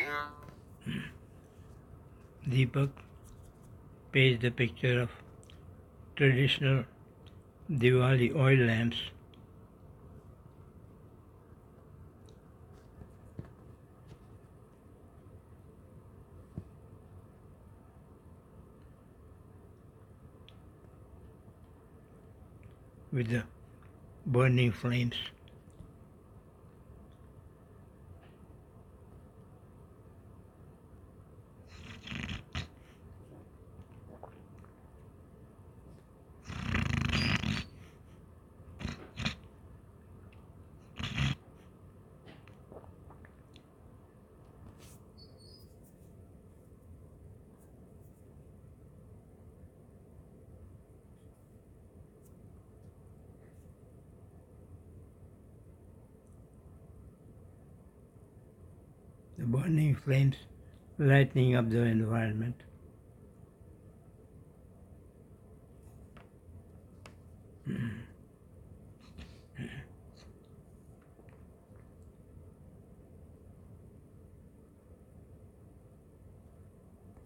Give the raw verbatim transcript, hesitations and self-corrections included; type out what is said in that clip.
Deepak pastes the picture of traditional Diwali oil lamps with the burning flames. The burning flames lighting up the environment.